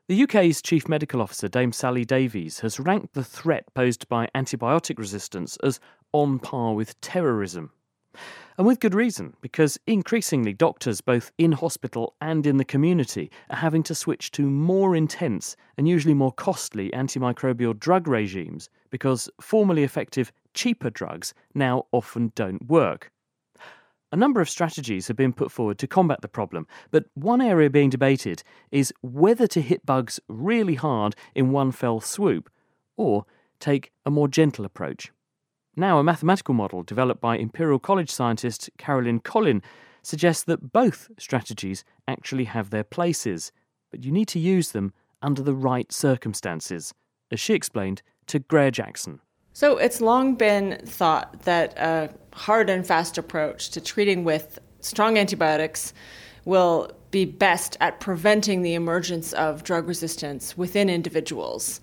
The UK's Chief Medical Officer, Dame Sally Davies, has ranked the threat posed by antibiotic resistance as on par with terrorism. And with good reason, because increasingly doctors, both in hospital and in the community, are having to switch to more intense and usually more costly antimicrobial drug regimes because formerly effective, cheaper drugs now often don't work. A number of strategies have been put forward to combat the problem, but one area being debated is whether to hit bugs really hard in one fell swoop or take a more gentle approach. Now, a mathematical model developed by Imperial College scientist Carolyn Collin suggests that both strategies actually have their places, but you need to use them under the right circumstances, as she explained to Greer Jackson. So it's long been thought that a hard and fast approach to treating with strong antibiotics will be best at preventing the emergence of drug resistance within individuals.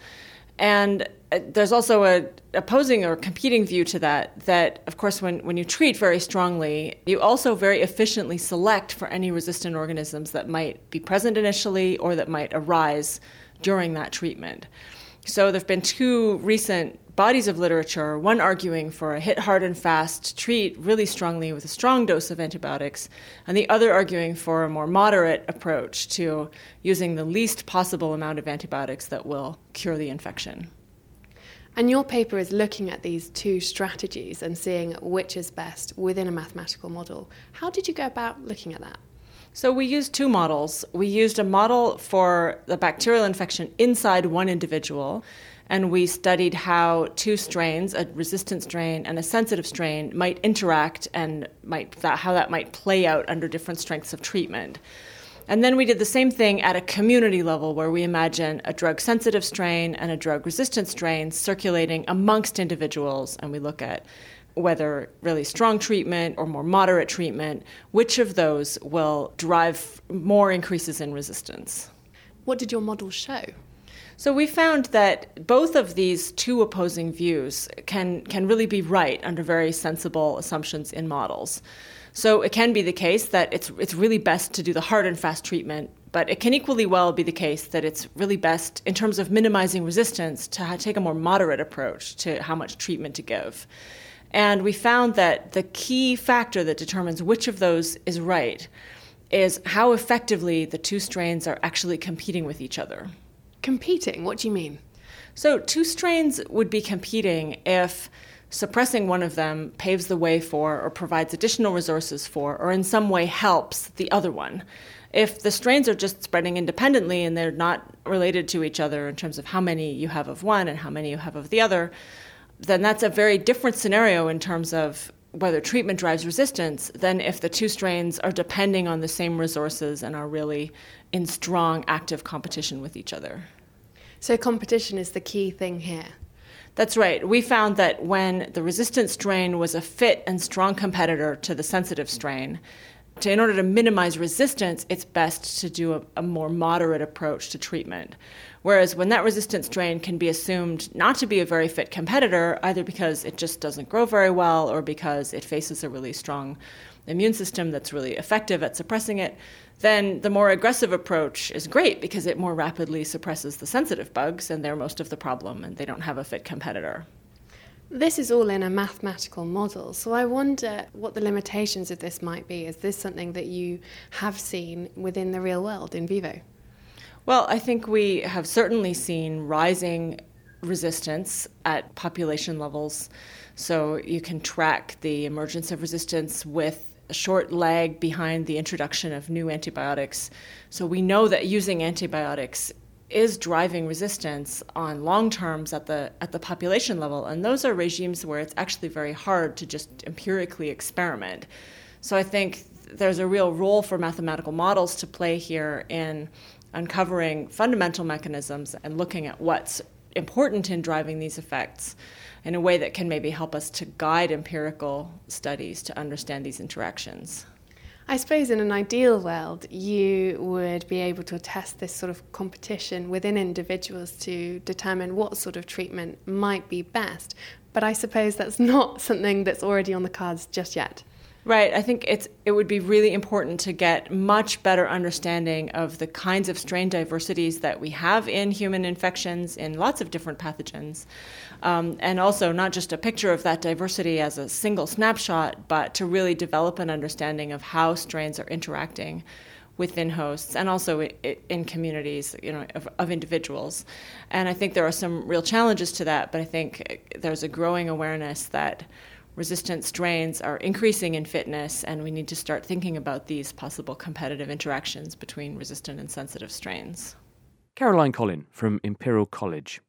And there's also a opposing or competing view to that of course, when you treat very strongly, you also very efficiently select for any resistant organisms that might be present initially or that might arise during that treatment. So there have been two recent bodies of literature, one arguing for a hit hard and fast, treat really strongly with a strong dose of antibiotics, and the other arguing for a more moderate approach to using the least possible amount of antibiotics that will cure the infection. And your paper is looking at these two strategies and seeing which is best within a mathematical model. How did you go about looking at that? So we used two models. We used a model for the bacterial infection inside one individual, and we studied how two strains, a resistant strain and a sensitive strain, might interact and how that might play out under different strengths of treatment. And then we did the same thing at a community level where we imagine a drug-sensitive strain and a drug-resistant strain circulating amongst individuals, and we look at whether really strong treatment or more moderate treatment, which of those will drive more increases in resistance. What did your model show? So we found that both of these two opposing views can really be right under very sensible assumptions in models. So it can be the case that it's really best to do the hard and fast treatment, but it can equally well be the case that it's really best, in terms of minimizing resistance, to take a more moderate approach to how much treatment to give. And we found that the key factor that determines which of those is right is how effectively the two strains are actually competing with each other. Competing? What do you mean? So two strains would be competing if suppressing one of them paves the way for or provides additional resources for or in some way helps the other one. If the strains are just spreading independently and they're not related to each other in terms of how many you have of one and how many you have of the other, then that's a very different scenario in terms of whether treatment drives resistance than if the two strains are depending on the same resources and are really in strong active competition with each other. So competition is the key thing here. That's right. We found that when the resistant strain was a fit and strong competitor to the sensitive strain, in order to minimize resistance, it's best to do a more moderate approach to treatment. Whereas when that resistant strain can be assumed not to be a very fit competitor, either because it just doesn't grow very well or because it faces a really strong immune system that's really effective at suppressing it, then the more aggressive approach is great because it more rapidly suppresses the sensitive bugs and they're most of the problem and they don't have a fit competitor. This is all in a mathematical model, so I wonder what the limitations of this might be. Is this something that you have seen within the real world, in vivo? Well, I think we have certainly seen rising resistance at population levels. So you can track the emergence of resistance with a short lag behind the introduction of new antibiotics. So we know that using antibiotics is driving resistance on long terms at the population level. And those are regimes where it's actually very hard to just empirically experiment. So I think there's a real role for mathematical models to play here in uncovering fundamental mechanisms and looking at what's important in driving these effects in a way that can maybe help us to guide empirical studies to understand these interactions. I suppose in an ideal world, you would be able to test this sort of competition within individuals to determine what sort of treatment might be best. But I suppose that's not something that's already on the cards just yet. Right. I think it would be really important to get much better understanding of the kinds of strain diversities that we have in human infections in lots of different pathogens. And also not just a picture of that diversity as a single snapshot, but to really develop an understanding of how strains are interacting within hosts and also in communities, of individuals. And I think there are some real challenges to that, but I think there's a growing awareness that resistant strains are increasing in fitness, and we need to start thinking about these possible competitive interactions between resistant and sensitive strains. Caroline Collin from Imperial College.